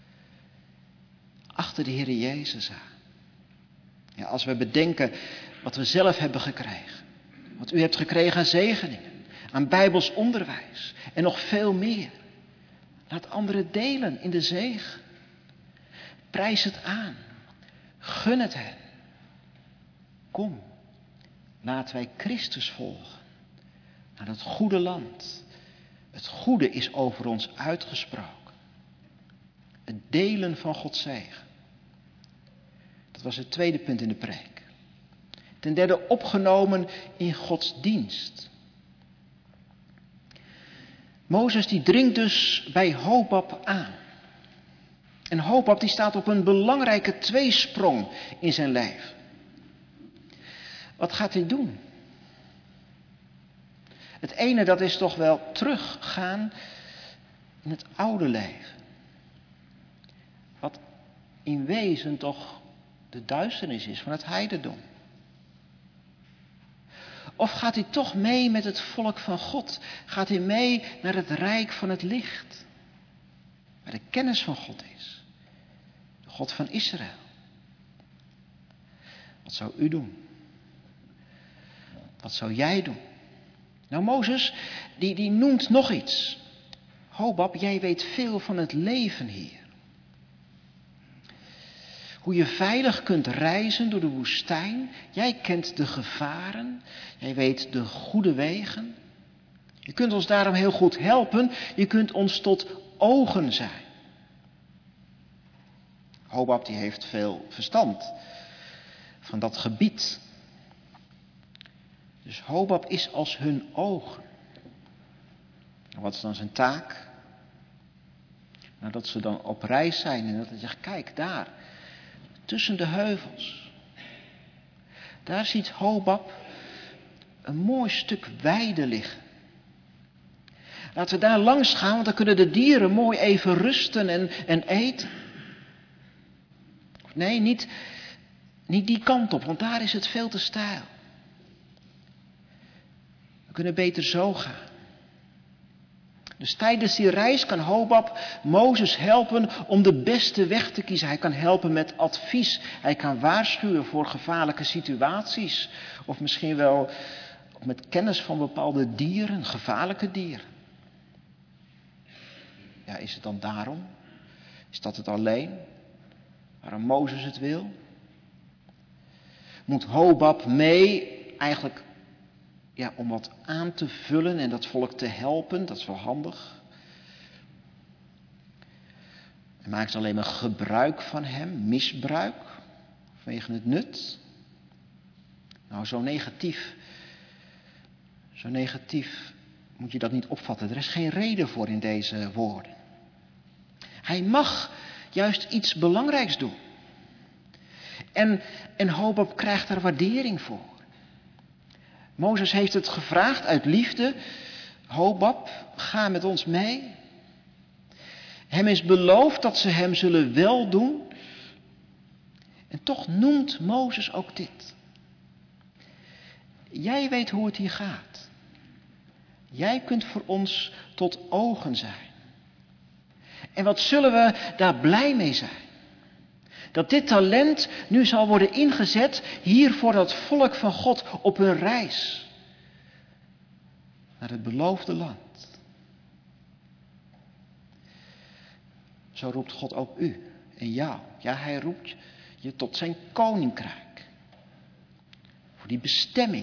Achter de Heer Jezus aan. Ja, als we bedenken wat we zelf hebben gekregen. Wat u hebt gekregen aan zegeningen. Aan Bijbels onderwijs. En nog veel meer. Laat anderen delen in de zegen. Prijs het aan. Gun het hen. Kom. Laten wij Christus volgen. Naar dat goede land. Het goede is over ons uitgesproken. Het delen van Gods zegen. Dat was het tweede punt in de preek. Ten derde opgenomen in Gods dienst. Mozes die dringt dus bij Hobab aan. En Hobab die staat op een belangrijke tweesprong in zijn leven. Wat gaat hij doen? Het ene dat is toch wel teruggaan in het oude leven. Wat in wezen toch de duisternis is van het heidendom. Of gaat hij toch mee met het volk van God? Gaat hij mee naar het rijk van het licht? Waar de kennis van God is. De God van Israël. Wat zou u doen? Wat zou jij doen? Nou, Mozes, die noemt nog iets. Hobab, jij weet veel van het leven hier. Hoe je veilig kunt reizen door de woestijn. Jij kent de gevaren. Jij weet de goede wegen. Je kunt ons daarom heel goed helpen. Je kunt ons tot ogen zijn. Hobab die heeft veel verstand van dat gebied. Dus Hobab is als hun ogen. En wat is dan zijn taak? Nou, dat ze dan op reis zijn en dat hij zegt, kijk daar, tussen de heuvels. Daar ziet Hobab een mooi stuk weide liggen. Laten we daar langs gaan, want dan kunnen de dieren mooi even rusten en eten. Nee, niet die kant op, want daar is het veel te steil. We kunnen beter zo gaan. Dus tijdens die reis kan Hobab Mozes helpen om de beste weg te kiezen. Hij kan helpen met advies. Hij kan waarschuwen voor gevaarlijke situaties. Of misschien wel met kennis van bepaalde dieren, gevaarlijke dieren. Ja, is het dan daarom? Is dat het alleen? Waarom Mozes het wil? Moet Hobab mee eigenlijk om wat aan te vullen en dat volk te helpen? Dat is wel handig. En maakt ze alleen maar gebruik van hem, misbruik, vanwege het nut? Nou, zo negatief moet je dat niet opvatten. Er is geen reden voor in deze woorden. Hij mag juist iets belangrijks doen. En Hobab krijgt daar waardering voor. Mozes heeft het gevraagd uit liefde. Hobab, ga met ons mee. Hem is beloofd dat ze hem zullen weldoen. En toch noemt Mozes ook dit. Jij weet hoe het hier gaat. Jij kunt voor ons tot ogen zijn. En wat zullen we daar blij mee zijn? Dat dit talent nu zal worden ingezet hier voor dat volk van God op hun reis. Naar het beloofde land. Zo roept God ook u en jou. Ja, hij roept je tot zijn koninkrijk. Voor die bestemming.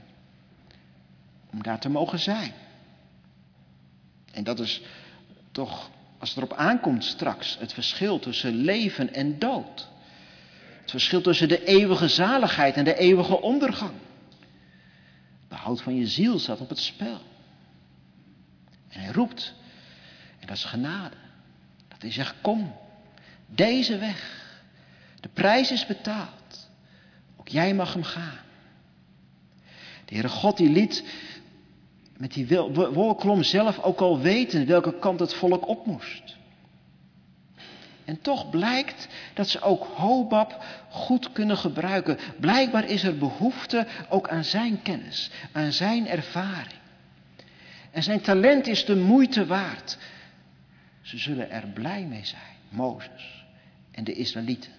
Om daar te mogen zijn. En dat is toch, als het erop aankomt straks, het verschil tussen leven en dood. Het verschil tussen de eeuwige zaligheid en de eeuwige ondergang. Het behoud van je ziel staat op het spel. En hij roept, en dat is genade. Dat hij zegt, kom, deze weg. De prijs is betaald. Ook jij mag hem gaan. De Heere God die liet met die wolkolom zelf ook al weten welke kant het volk op moest. En toch blijkt dat ze ook Hobab goed kunnen gebruiken. Blijkbaar is er behoefte ook aan zijn kennis, aan zijn ervaring. En zijn talent is de moeite waard. Ze zullen er blij mee zijn, Mozes en de Israëlieten.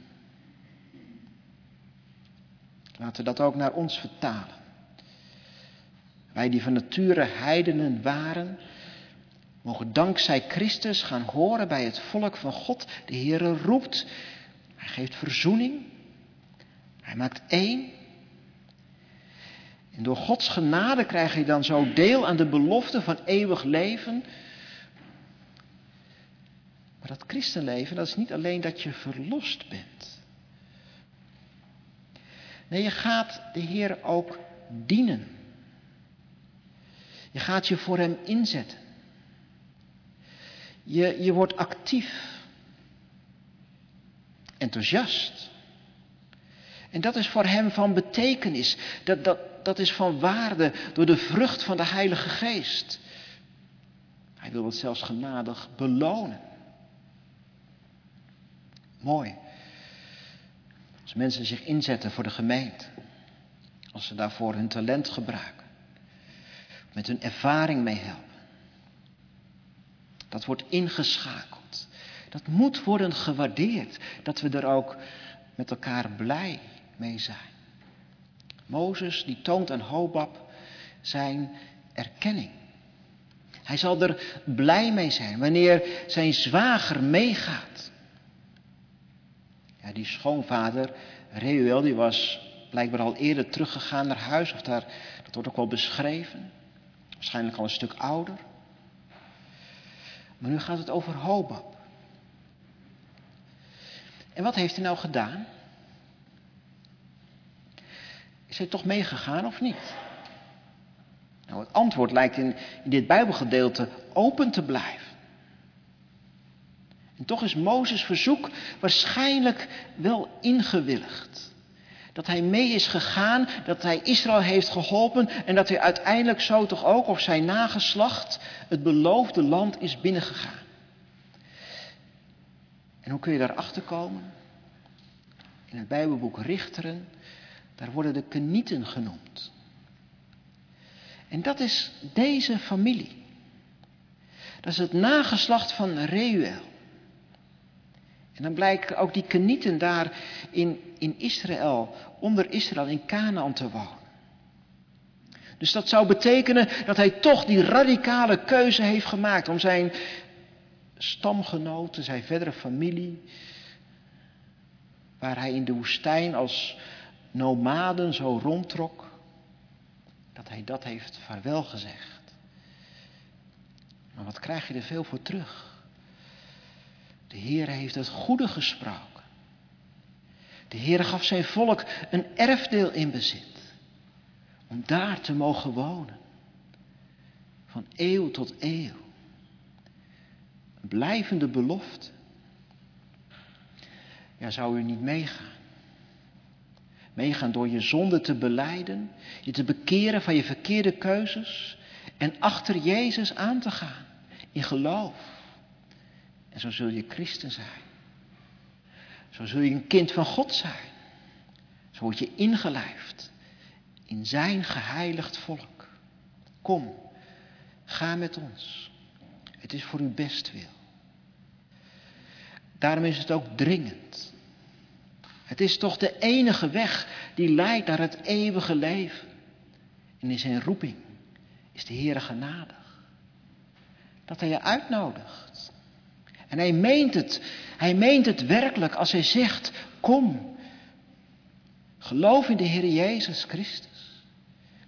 Laten we dat ook naar ons vertalen. Wij die van nature heidenen waren, mogen dankzij Christus gaan horen bij het volk van God. De Heere roept, hij geeft verzoening, hij maakt één. En door Gods genade krijg je dan zo deel aan de belofte van eeuwig leven. Maar dat christenleven, dat is niet alleen dat je verlost bent. Nee, je gaat de Heer ook dienen. Je gaat je voor hem inzetten. Je wordt actief. Enthousiast. En dat is voor hem van betekenis. Dat is van waarde door de vrucht van de Heilige Geest. Hij wil het zelfs genadig belonen. Mooi. Als mensen zich inzetten voor de gemeente. Als ze daarvoor hun talent gebruiken. Met hun ervaring mee helpen. Dat wordt ingeschakeld. Dat moet worden gewaardeerd. Dat we er ook met elkaar blij mee zijn. Mozes die toont aan Hobab zijn erkenning. Hij zal er blij mee zijn wanneer zijn zwager meegaat. Ja, die schoonvader Reuel die was blijkbaar al eerder teruggegaan naar huis. Of dat wordt ook wel beschreven. Waarschijnlijk al een stuk ouder. Maar nu gaat het over Hobab. En wat heeft hij nou gedaan? Is hij toch meegegaan of niet? Nou, het antwoord lijkt in dit Bijbelgedeelte open te blijven. En toch is Mozes' verzoek waarschijnlijk wel ingewilligd. Dat hij mee is gegaan, dat hij Israël heeft geholpen en dat hij uiteindelijk zo toch ook, of zijn nageslacht, het beloofde land is binnengegaan. En hoe kun je daarachter komen? In het Bijbelboek Richteren, daar worden de Kenieten genoemd. En dat is deze familie. Dat is het nageslacht van Reuel. En dan blijken ook die Kenieten daar in Israël, onder Israël, in Kanaan te wonen. Dus dat zou betekenen dat hij toch die radicale keuze heeft gemaakt om zijn stamgenoten, zijn verdere familie, waar hij in de woestijn als nomaden zo rondtrok, dat hij dat heeft vaarwel gezegd. Maar wat krijg je er veel voor terug? De Heer heeft het goede gesproken. De Heer gaf zijn volk een erfdeel in bezit. Om daar te mogen wonen. Van eeuw tot eeuw. Een blijvende belofte. Ja, zou u niet meegaan? Meegaan door je zonde te belijden. Je te bekeren van je verkeerde keuzes. En achter Jezus aan te gaan. In geloof. En zo zul je christen zijn. Zo zul je een kind van God zijn. Zo word je ingelijfd in zijn geheiligd volk. Kom, ga met ons. Het is voor uw bestwil. Daarom is het ook dringend. Het is toch de enige weg die leidt naar het eeuwige leven. En in zijn roeping is de Heere genadig. Dat hij je uitnodigt. En hij meent het werkelijk als hij zegt, kom, geloof in de Heer Jezus Christus.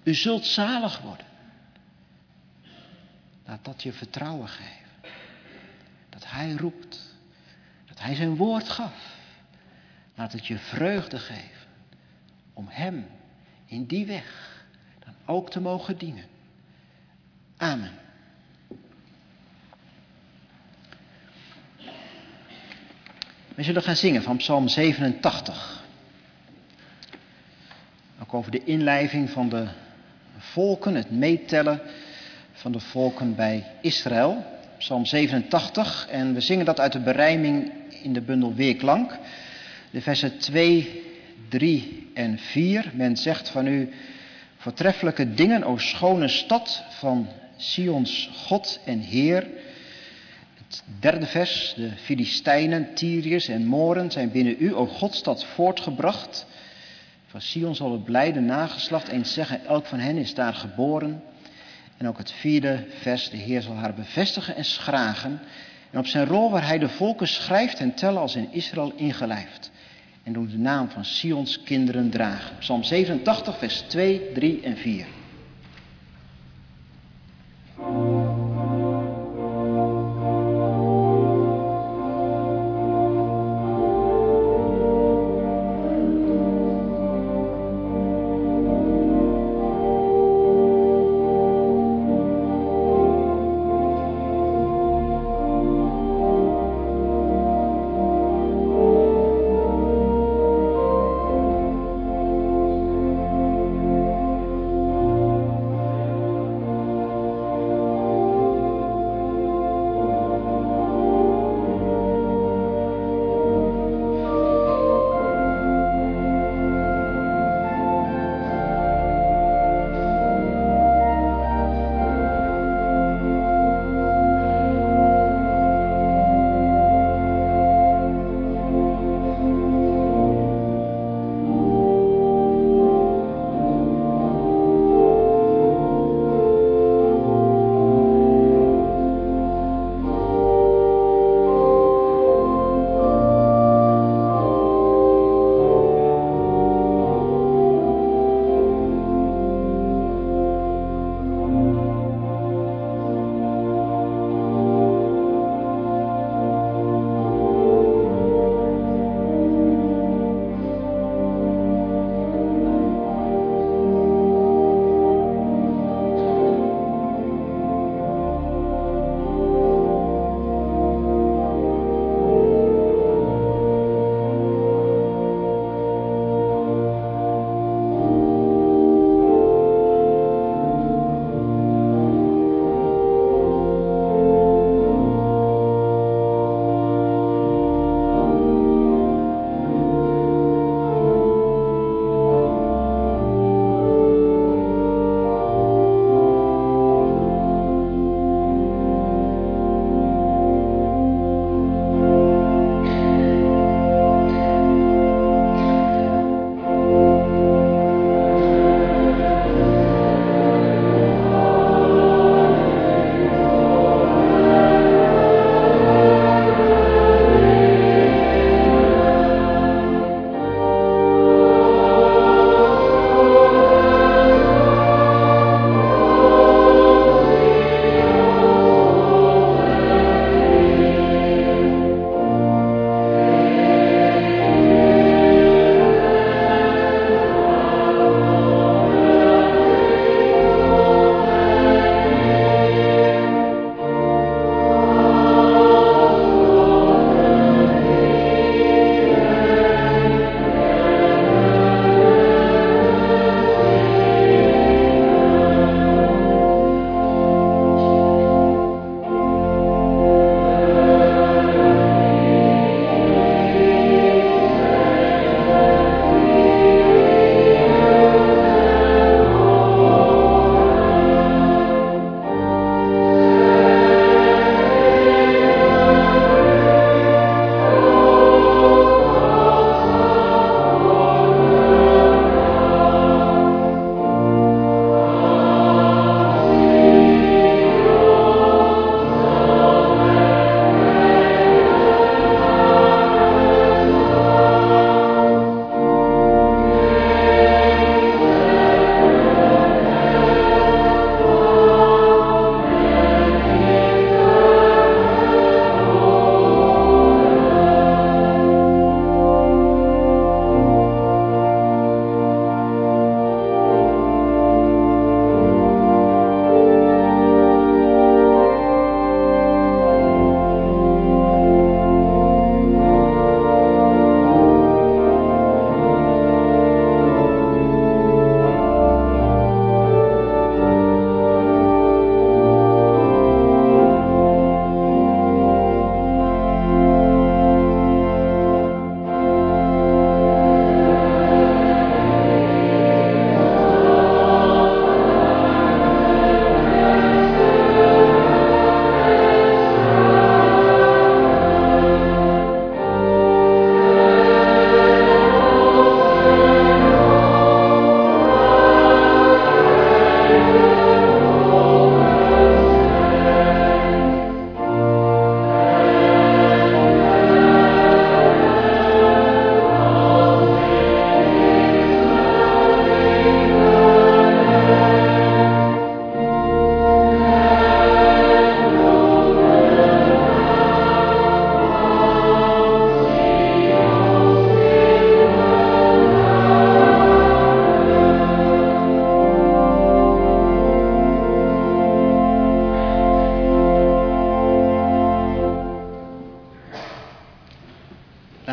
U zult zalig worden. Laat dat je vertrouwen geven. Dat hij roept. Dat hij zijn woord gaf. Laat het je vreugde geven. Om hem in die weg dan ook te mogen dienen. Amen. We zullen gaan zingen van Psalm 87. Ook over de inlijving van de volken, het meetellen van de volken bij Israël. Psalm 87. En we zingen dat uit de berijming in de bundel Weerklank. De versen 2, 3 en 4. Men zegt van u, voortreffelijke dingen, o schone stad van Sions God en Heer. Het derde vers, de Filistijnen, Tyriërs en Moren zijn binnen u, o Godstad, voortgebracht. Van Sion zal het blijde nageslacht eens zeggen, elk van hen is daar geboren. En ook het vierde vers, de Heer zal haar bevestigen en schragen. En op zijn rol waar hij de volken schrijft en tellen als in Israël ingelijfd. En doet de naam van Sions kinderen dragen. Psalm 87, vers 2, 3 en 4.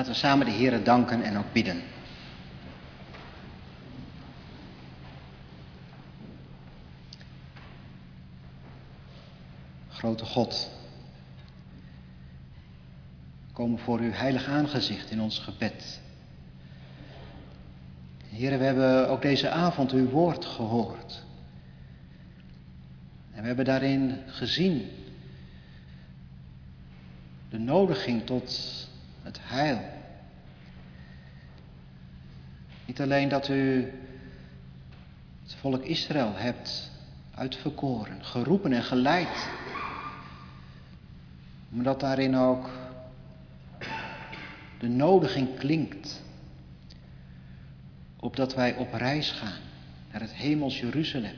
Laten we samen de Heere danken en ook bidden. Grote God, we komen voor uw heilig aangezicht in ons gebed. Heere, we hebben ook deze avond uw woord gehoord. En we hebben daarin gezien de nodiging tot het heil. Niet alleen dat u het volk Israël hebt uitverkoren, geroepen en geleid, maar dat daarin ook de nodiging klinkt, opdat wij op reis gaan naar het hemels Jeruzalem.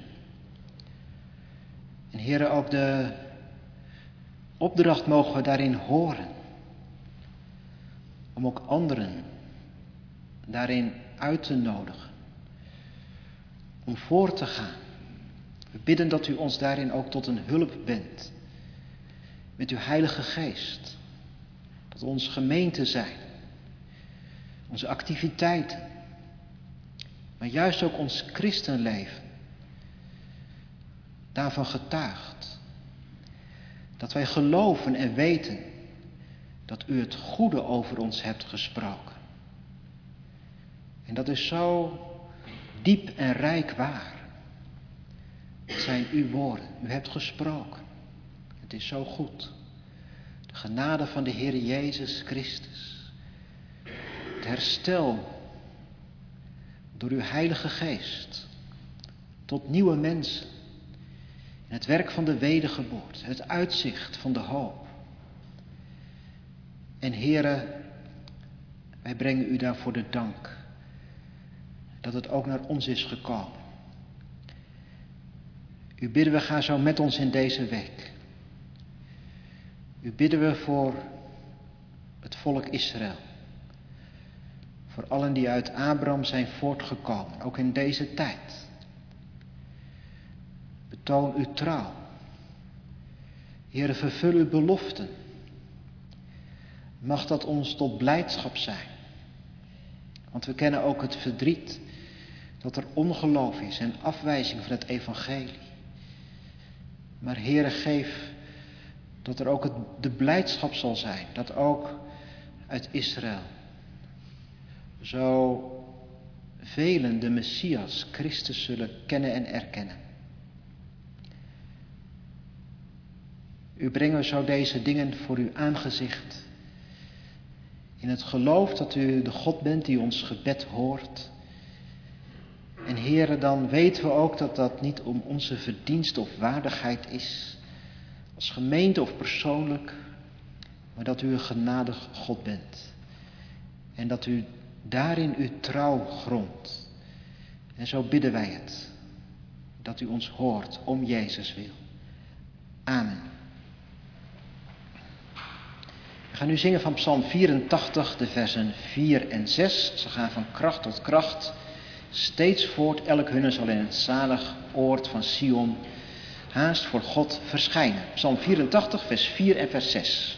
En Heere, ook de opdracht mogen we daarin horen, om ook anderen daarin uit te nodigen, om voor te gaan. We bidden dat u ons daarin ook tot een hulp bent, met uw Heilige Geest. Dat we ons gemeente zijn, onze activiteiten, maar juist ook ons christenleven daarvan getuigt. Dat wij geloven en weten dat u het goede over ons hebt gesproken. En dat is zo diep en rijk waar. Het zijn uw woorden. U hebt gesproken. Het is zo goed. De genade van de Heer Jezus Christus. Het herstel door uw Heilige Geest tot nieuwe mensen. En het werk van de wedergeboorte. Het uitzicht van de hoop. En Heere, wij brengen u daarvoor de dank. Dat het ook naar ons is gekomen. U bidden we, ga zo met ons in deze week. U bidden we voor het volk Israël. Voor allen die uit Abraham zijn voortgekomen, ook in deze tijd. Betoon uw trouw. Heere, vervul uw beloften. Mag dat ons tot blijdschap zijn. Want we kennen ook het verdriet dat er ongeloof is en afwijzing van het evangelie. Maar Heere, geef dat er ook de blijdschap zal zijn. Dat ook uit Israël zo velen de Messias Christus zullen kennen en erkennen. U brengt zo deze dingen voor uw aangezicht. In het geloof dat u de God bent die ons gebed hoort. En Heere, dan weten we ook dat dat niet om onze verdienst of waardigheid is. Als gemeente of persoonlijk. Maar dat u een genadig God bent. En dat u daarin uw trouw grondt. En zo bidden wij het. Dat u ons hoort om Jezus wil. Amen. We gaan nu zingen van Psalm 84, de versen 4 en 6. Ze gaan van kracht tot kracht. Steeds voort, elk hunne zal in het zalig oord van Sion haast voor God verschijnen. Psalm 84, vers 4 en vers 6.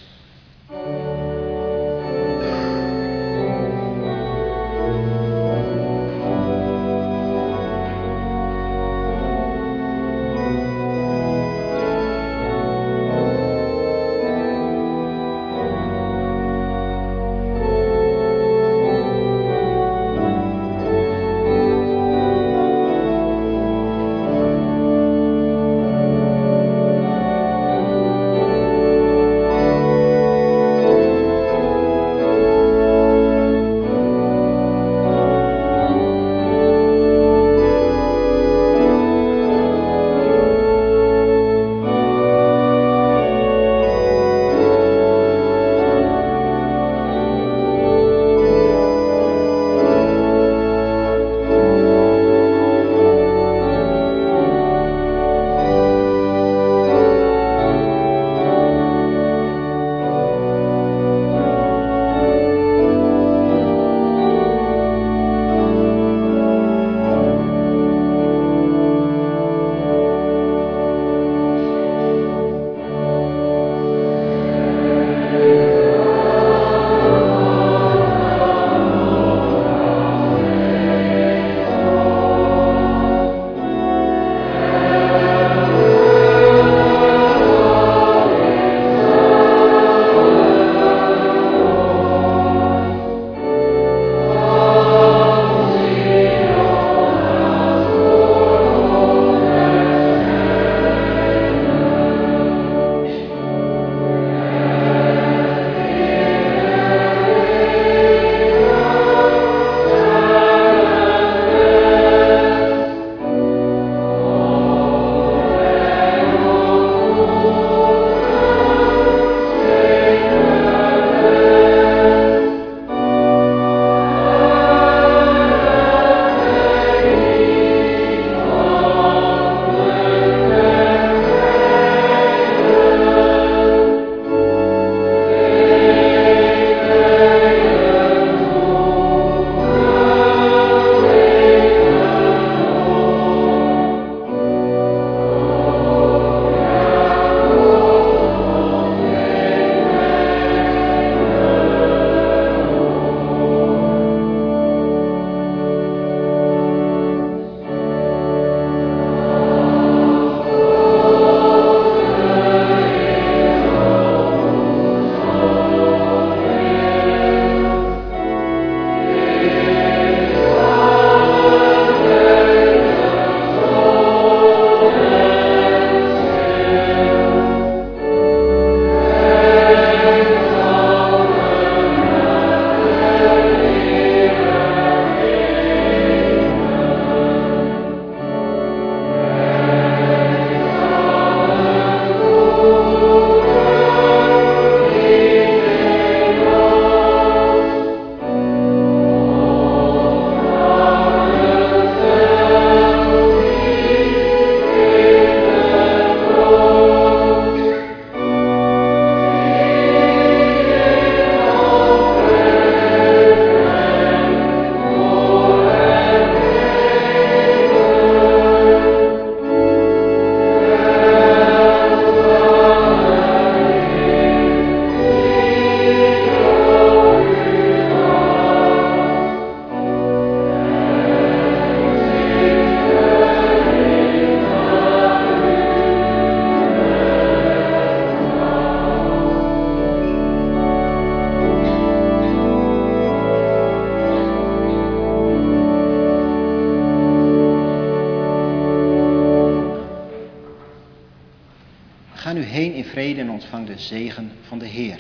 Ga nu heen in vrede en ontvang de zegen van de Heer.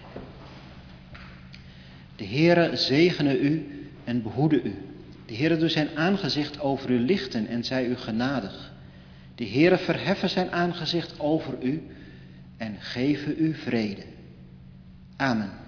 De Heere zegene u en behoede u. De Heere doe zijn aangezicht over u lichten en zij u genadig. De Heere verheffen zijn aangezicht over u en geven u vrede. Amen.